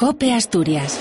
COPE Asturias.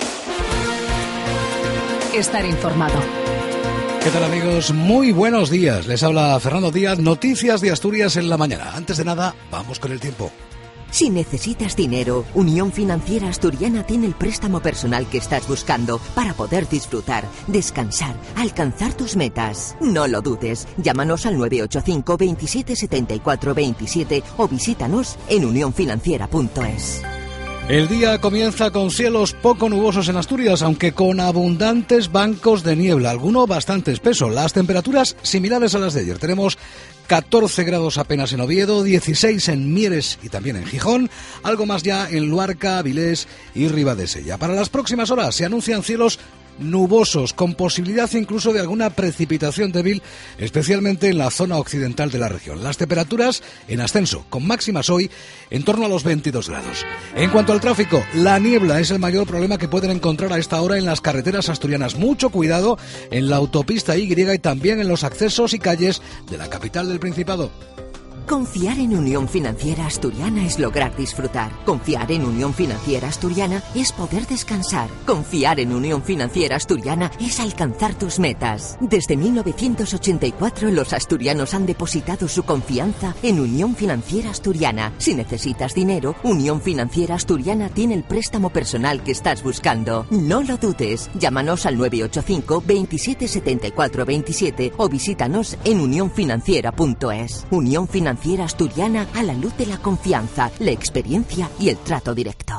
Estar informado. ¿Qué tal, amigos? Muy buenos días. Les habla Fernando Díaz, Noticias de Asturias en la mañana. Antes de nada, vamos con el tiempo. Si necesitas dinero, Unión Financiera Asturiana tiene el préstamo personal que estás buscando para poder disfrutar, descansar, alcanzar tus metas. No lo dudes, llámanos al 985 27 74 27 o visítanos en unionfinanciera.es. El día comienza con cielos poco nubosos en Asturias, aunque con abundantes bancos de niebla, alguno bastante espeso. Las temperaturas similares a las de ayer. Tenemos 14 grados apenas en Oviedo, 16 en Mieres y también en Gijón, algo más ya en Luarca, Avilés y Ribadesella. Para las próximas horas se anuncian cielos nubosos, con posibilidad incluso de alguna precipitación débil, especialmente en la zona occidental de la región. Las temperaturas en ascenso, con máximas hoy en torno a los 22 grados. En cuanto al tráfico, la niebla es el mayor problema que pueden encontrar a esta hora en las carreteras asturianas. Mucho cuidado en la autopista Y y también en los accesos y calles de la capital del Principado. Confiar en Unión Financiera Asturiana es lograr disfrutar. Confiar en Unión Financiera Asturiana es poder descansar. Confiar en Unión Financiera Asturiana es alcanzar tus metas. Desde 1984 los asturianos han depositado su confianza en Unión Financiera Asturiana. Si necesitas dinero, Unión Financiera Asturiana tiene el préstamo personal que estás buscando. No lo dudes. Llámanos al 985 27 74 27 o visítanos en unionfinanciera.es. Unión Financiera Asturiana, a la luz de la confianza, la experiencia y el trato directo.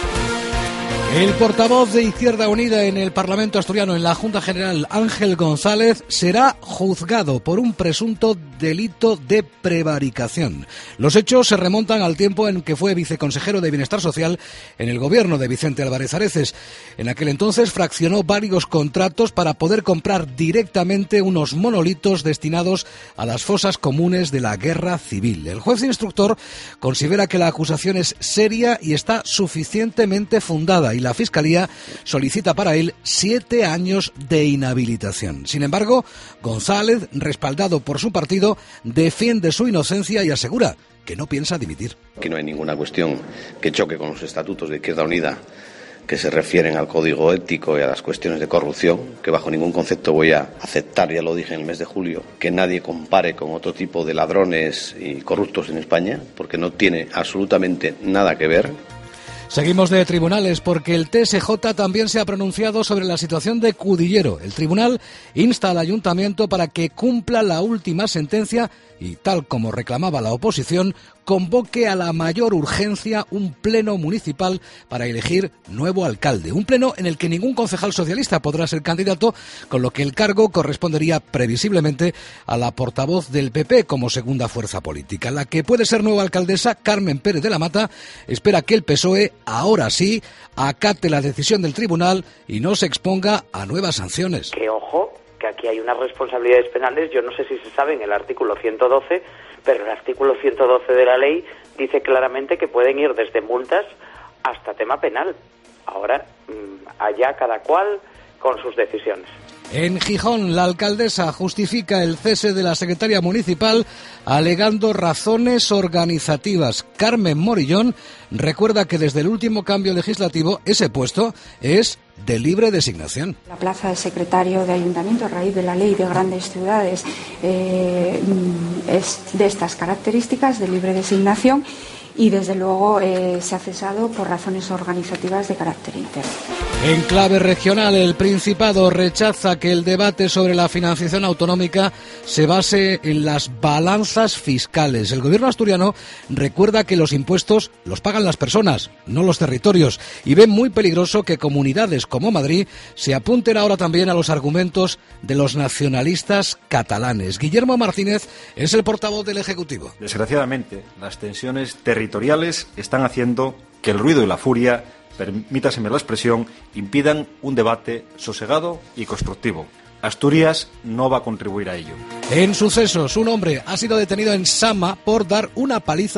El portavoz de Izquierda Unida en el Parlamento asturiano, en la Junta General, Ángel González, será juzgado por un presunto delito de prevaricación. Los hechos se remontan al tiempo en que fue viceconsejero de Bienestar Social en el gobierno de Vicente Álvarez Areces. En aquel entonces fraccionó varios contratos para poder comprar directamente unos monolitos destinados a las fosas comunes de la Guerra Civil. El juez instructor considera que la acusación es seria y está suficientemente fundada, y la Fiscalía solicita para él 7 años de inhabilitación. Sin embargo, González, respaldado por su partido, defiende su inocencia y asegura que no piensa dimitir. Aquí no hay ninguna cuestión que choque con los estatutos de Izquierda Unida que se refieren al código ético y a las cuestiones de corrupción, que bajo ningún concepto voy a aceptar, ya lo dije en el mes de julio, que nadie compare con otro tipo de ladrones y corruptos en España, porque no tiene absolutamente nada que ver. Seguimos de tribunales porque el TSJ también se ha pronunciado sobre la situación de Cudillero. El tribunal insta al ayuntamiento para que cumpla la última sentencia y, tal como reclamaba la oposición, convoque a la mayor urgencia un pleno municipal para elegir nuevo alcalde. Un pleno en el que ningún concejal socialista podrá ser candidato, con lo que el cargo correspondería previsiblemente a la portavoz del PP como segunda fuerza política. La que puede ser nueva alcaldesa, Carmen Pérez de la Mata, espera que el PSOE, ahora sí, acate la decisión del tribunal y no se exponga a nuevas sanciones. Que ojo, que aquí hay unas responsabilidades penales, yo no sé si se sabe en el artículo 112, pero el artículo 112 de la ley dice claramente que pueden ir desde multas hasta tema penal. Ahora, allá cada cual con sus decisiones. En Gijón, la alcaldesa justifica el cese de la secretaria municipal alegando razones organizativas. Carmen Morillón recuerda que desde el último cambio legislativo ese puesto es de libre designación. La plaza de secretario de ayuntamiento, a raíz de la ley de grandes ciudades, es de estas características, de libre designación, y desde luego se ha cesado por razones organizativas de carácter interno. En clave regional, el Principado rechaza que el debate sobre la financiación autonómica se base en las balanzas fiscales. El gobierno asturiano recuerda que los impuestos los pagan las personas, no los territorios, y ve muy peligroso que comunidades como Madrid se apunten ahora también a los argumentos de los nacionalistas catalanes. Guillermo Martínez es el portavoz del Ejecutivo. Desgraciadamente, las tensiones territoriales están haciendo que el ruido y la furia, permítaseme la expresión, impidan un debate sosegado y constructivo. Asturias no va a contribuir a ello. En sucesos, un hombre ha sido detenido en Sama por dar una paliza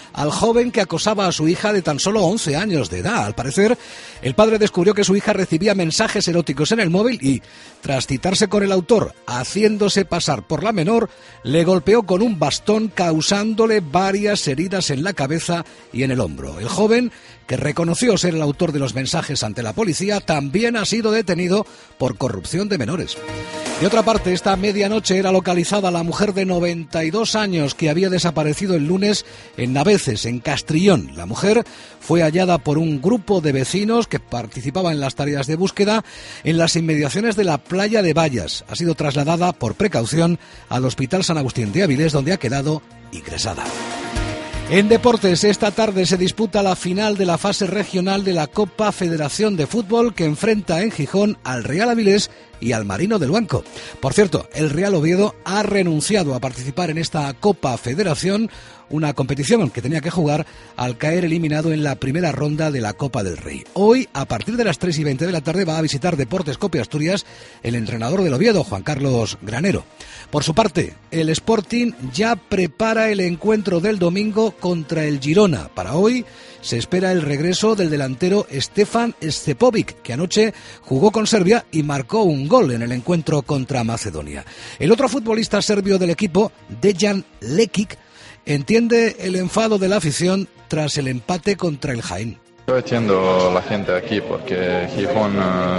al joven que acosaba a su hija de tan solo 11 años de edad. Al parecer, el padre descubrió que su hija recibía mensajes eróticos en el móvil y, tras citarse con el autor, haciéndose pasar por la menor, le golpeó con un bastón, causándole varias heridas en la cabeza y en el hombro. El joven, que reconoció ser el autor de los mensajes ante la policía, también ha sido detenido por corrupción de menores. De otra parte, esta medianoche era localizada la mujer de 92 años que había desaparecido el lunes en Naveces, en Castrillón. La mujer fue hallada por un grupo de vecinos que participaba en las tareas de búsqueda en las inmediaciones de la playa de Bayas. Ha sido trasladada por precaución al Hospital San Agustín de Avilés, donde ha quedado ingresada. En deportes, esta tarde se disputa la final de la fase regional de la Copa Federación de Fútbol, que enfrenta en Gijón al Real Avilés y al Marino del Banco. Por cierto, el Real Oviedo ha renunciado a participar en esta Copa Federación, una competición que tenía que jugar al caer eliminado en la primera ronda de la Copa del Rey. Hoy, a partir de las 3:20 de la tarde, va a visitar Deportes Cope Asturias el entrenador del Oviedo, Juan Carlos Granero. Por su parte, el Sporting ya prepara el encuentro del domingo contra el Girona. Para hoy se espera el regreso del delantero Stefan Scepovic, que anoche jugó con Serbia y marcó un gol en el encuentro contra Macedonia. El otro futbolista serbio del equipo, Dejan Lekic, entiende el enfado de la afición tras el empate contra el Jaén. Yo entiendo la gente aquí porque Gijón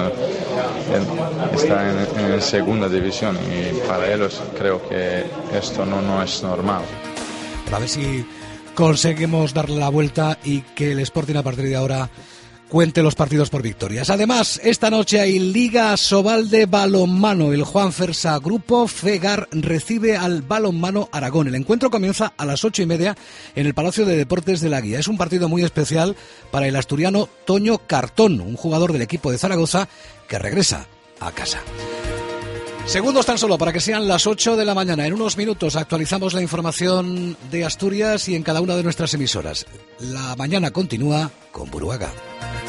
está en segunda división y para ellos creo que esto no es normal. A ver si conseguimos darle la vuelta y que el Sporting a partir de ahora cuente los partidos por victorias. Además, esta noche hay Liga Sobal de balonmano. El Juan Fersa Grupo Fegar recibe al Balonmano Aragón. El encuentro comienza a las 8:30 en el Palacio de Deportes de la Guía. Es un partido muy especial para el asturiano Toño Cartón, un jugador del equipo de Zaragoza que regresa a casa. Segundos tan solo para que sean las 8 de la mañana. En unos minutos actualizamos la información de Asturias y en cada una de nuestras emisoras. La mañana continúa con Buruaga.